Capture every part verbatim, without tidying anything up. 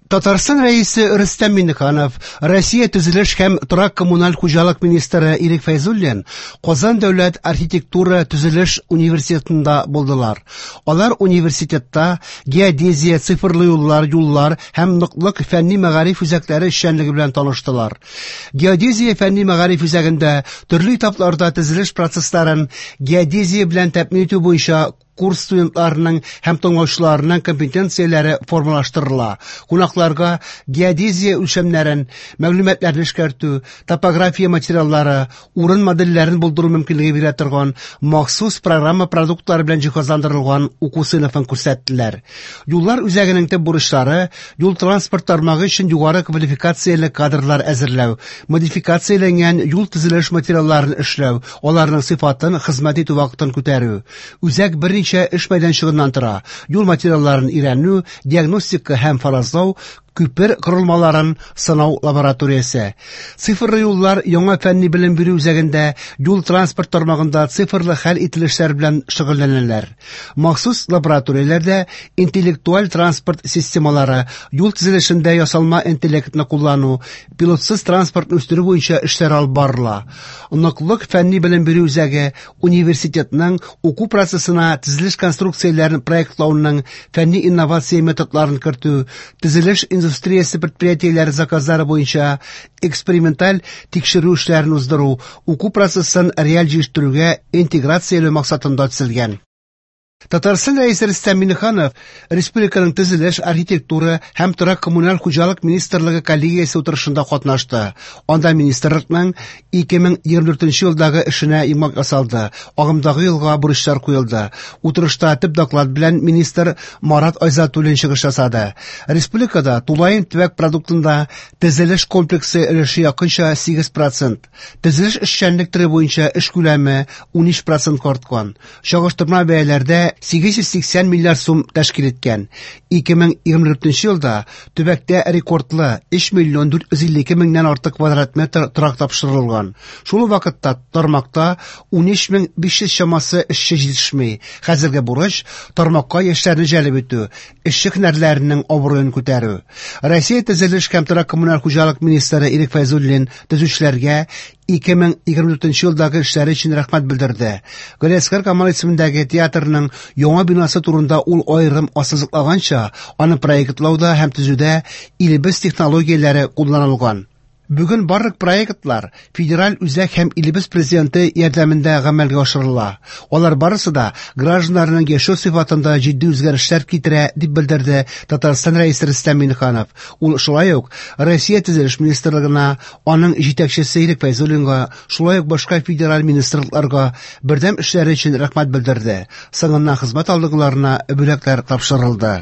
Татарстан рәисе Рөстәм Миңнеханов, Россия төзелеш һәм торак коммуналь хуҗалык министры Ирек Фәйзуллин Казан дәүләт архитектура төзелеш университетында булдылар. Алар университетта геодезия, цифрлы юллар, юллар һәм ныклык фәнни мәгариф үзәкләре эшчәнлеге белән таныштылар. Геодезия фәнни мәгариф үзәгендә төрле этапларда төзелеш процессларын геодезия белән тәэмин итү буенча курс студентларының һәм тыңлаучыларының компетенцияләре формалаштырыла. Кунакларга геодезия үлчәмнәрен, мәгълүматларны эшкәртү, топография материаллары, урын модельләрен булдыру мөмкинлеге бирә торган махсус программа продуктлары белән җиһазландырылган уку сыйныфын күрсәттеләр. Юллар үзәгенең төп бурычлары юл транспорт тармагы өчен югары квалификацияле кадрлар әзерләү, модификацияләнгән юл төзелеш материалларын эшләү, аларның сыйфатын, хезмәт итү вакытын күтәрү. Үзәк берничә эш мәйданчыгыннан тора. Юл материалларын өйрәнү, диагностика һәм фаразлау, күпер корылмаларын сынау лабораториясе. Цифрлы юллар яңа фәнни белем бирү үзәгендә юл транспорт тармагында цифрлы хәл ителешләр белән шөгыльләнәләр. Махсус лабораторияләрдә интеллектуаль транспорт системалары, юл төзелешендә ясалма интеллектны куллану, пилотсыз транспорт үстерү буенча эшләр алып барыла. Ныклык фәнни белем бирү үзәге университетның уку процессына төзелеш конструкцияләрен проектлауның фәнни инновация методларын кертү, төзелеш индустриясе предприятиеләре заказлары буенча эксперименталь тикшерү эшләрен уздыру, уку процессын реаль җитештерүгә интеграцияләү максатында төзелгән. Татарстан рәисе Рөстәм Миңнеханов республиканың төзелеш, архитектура һәм торак коммуналь хуҗалык министрлыгы коллегиясе утырышында катнашты. Анда министрлыкның ике мең егерме дүртенче елдагы эшенә йомгак ясалды. Агымдагы елга бурычлар куелды. Утырышта төп доклад белән министр Марат Айзатуллин чыгыш ясады. Республикада тулаем төбәк продуктында төзелеш комплексы өлеше якынча сигез процент. Төзелеш эшчәнлек төре буенча эш күләме унөч процентка арткан. Чагыштырма бәяләрдә сигез йөз сиксән миллиард сум тәшкил иткән. ике мең егерме дүртенче елда төбәктә рекордлы өч миллион дүрт йөз илле ике меңнән артык квадрат метр торак тапшырылган. Шул вакытта тармакта унөч мең биш йөз чамасы эшче җитешми. Хәзерге бурыч тармакка яшьләрне җәлеп итү, эшче һөнәрләренең абруен күтәрү. Россия төзелеш һәм торак коммуналь хуҗалык министры Ирек Фәйзуллин төзүчеләргә ике мең егерме дүртенче елдагы эшләре өчен рәхмәт белдерде. Галиәскәр Камал исемендәге театрның яңа бинасы турында ул аерым ассызыклаганча, аны проектлауда һәм төзүдә илебез технологияләре кулланылган. Бүген барлык проектлар федераль үзәк һәм илебез президенты ярдәмендә гамәлгә ашырыла. Алар барысы да гражданнарның яшәү сыйфатында җитди үзгәрешләр китерә, дип белдерде Татарстан рәисе Рөстәм Миңнеханов. Ул шулай ук Россия төзелеш министрлыгына, аның җитәкчесе Ирек Фәйзуллинга, шулай ук башка федераль министрлыкларга бердәм эшләре өчен рәхмәт белдерде. Соңыннан хезмәт алдыгыларына бүләкләр тапшырылды.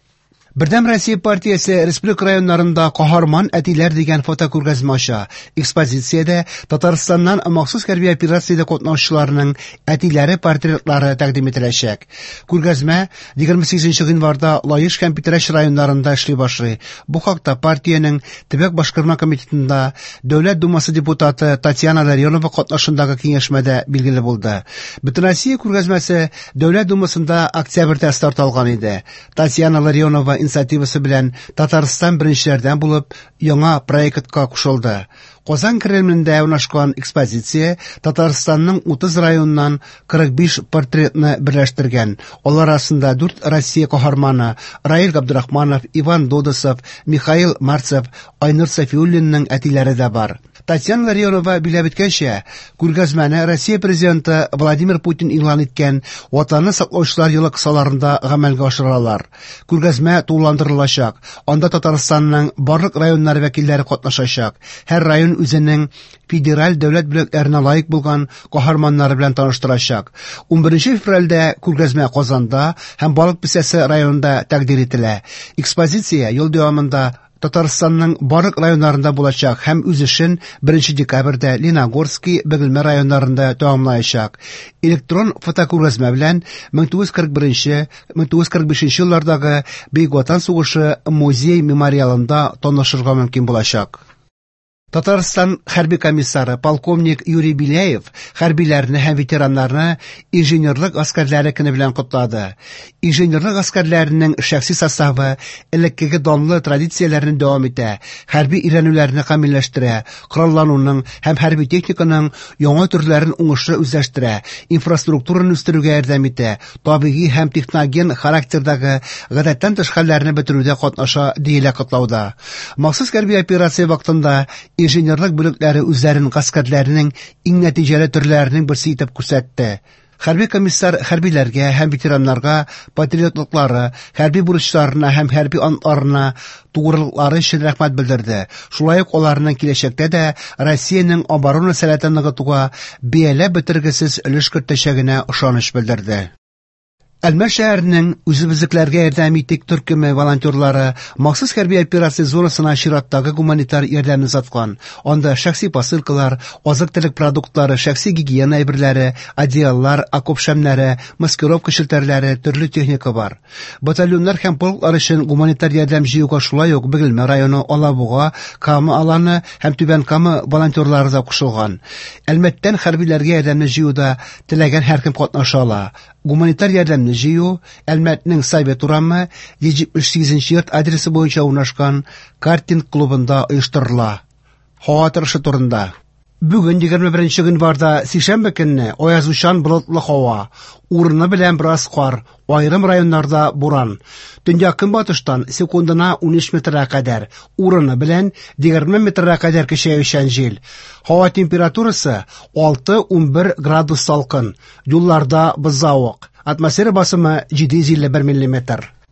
Бердәм Россия партиясе республика районнарында каһарман әтиләр дигән фотокүргәзмә ача. Экспозициядә Татарстаннан махсус хәрби операциядә катнашучыларның әтиләре портретлары тәкъдим ителәчәк. Күргәзмә егерме сигезенче гыйнварда Лаеш һәм Питрәч районнарында эшли башлый. Бу хакта партиянең төбәк башкарма комитетында Дәүләт Думасы депутаты Татьяна Ларионова катнашындагы киңәшмәдә билгеле булды. Бөтенроссия күргәзмәсе Дәүләт Думасында октябрьдә старт алган иде. Татьяна Ларионова инициативасы белән Татарстан беренчеләрдән булып яңа проектка кушылды. Казан Кремлендә урнашкан экспозиция Татарстанның утыз районнан кырык биш портретны берләштергән. Алар арасында дүрт Россия каһарманы Раил Габдрахманов, Иван Додосов, Михаил Марцев, Айнур Сафиуллинның әтиләре дә бар. Татьяна Ларионова биләп иткәнчә, күргәзмәне Россия президенты Владимир Путин игълан иткән Ватанны саклаучылар елы кысаларында гамәлгә ашыралар. Күргәзмә тулыландырылачак. Анда Татарстанның барлык районнары вәкилләре катнашачак. Һәр район үзенең федераль дәүләт бүләкләренә лаек булган каһарманнары белән таныштырачак. унберенче февральдә күргәзмә Казанда һәм Балык Бистәсе районында тәкъдим ителә. Экспозиция ел дәвамында Татарстанның барлык районнарында булачак һәм үз эшен беренче декабрьдә Леногорский, Бөгелмә районнарында тәмамлаячак. Электрон фотокүргәзмә белән мең тугыз йөз кырык беренче - мең тугыз йөз кырык бишенче еллардагы Бөек Ватан сугышы музей мемориалында танышырга мөмкин булачак. Татарстан хәрби комиссары полковник Юрий Беляев хәрбиләрне һәм ветераннарны инженерлык гаскәрләре көне белән котлады. Инженерлык гаскәрләренең шәхси составы элеккеге данлы традицияләрне дәвам итә, хәрби өйрәнүләрне камилләштерә, кораллануның һәм хәрби техниканың яңа төрләрен уңышлы үзләштерә, инфраструктураны үстерүгә ярдәм итә, табигый һәм техноген характердагы гадәттән тыш хәлләрне бетерүдә катнаша диелә котлауда. Махсус хәрби операция вакытында инженерлык бүлекләре үзләрен гаскәрләренең иң нәтиҗәле төрләренең берсе итеп күрсәтте. Хәрби комиссар хәрбиләргә һәм ветераннарга патриотлыклары, хәрби бурычларына һәм хәрби антларына тугрылыклары өчен рәхмәт белдерде. Шулай ук аларның киләчәктә дә Россиянең оборона сәләтен ныгытуга биялә бетергесез өлеш кертәчәгенә ышаныч белдерде. Әлмәт шәһәренең үзебезлекләргә ярдәм итик төркеме волонтерлары махсус хәрби операция зонасына чираттагы гуманитар ярдәмне заткан. Анда шәхси посылкалар, азык-төлек продуктлары, шәхси гигиена әйберләре, одеяллар, окоп шәмнәре, маскировка челтәрләре, төрле техника бар. Батальоннар һәм полклар өчен гуманитар ярдәм җыюга шулай ук Бөгелмә районы, Алабуга, Кама аланы һәм Түбән Кама волонтерлары да кушылган. Әлмәттән хәрбиләргә ярдәмне җыюда теләгән һәркем катнаша ала. Гуманитар ярдәмне җыю Әлмәтнең Совет урамы йөз җитмеш сигезенче йорт адресы буенча урнашкан картинг клубында оештырыла. Һава торышы турында. Бүген егерме беренче гыйнварда сишәмбе көнне аязучан болытлы һава, урыны белән бераз кар, айрым районнарда буран. Төньяк көнбатыштан секундына унөч метрга кадәр, урыны белән егерме метрга кадәр көчәючән җил. Һава температурасы алты-унбер градус салкын. Юлларда бозавык. Атмосфера басымы җиде йөз илле бер миллиметр.